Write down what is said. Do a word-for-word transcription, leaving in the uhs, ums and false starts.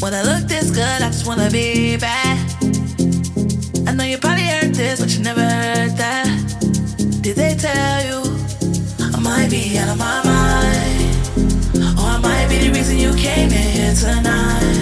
When I look this good, I just wanna be bad. I know you probably heard this, but you never heard that. Did they tell you I might be out of my mind? Or I might be the reason you came in here tonight.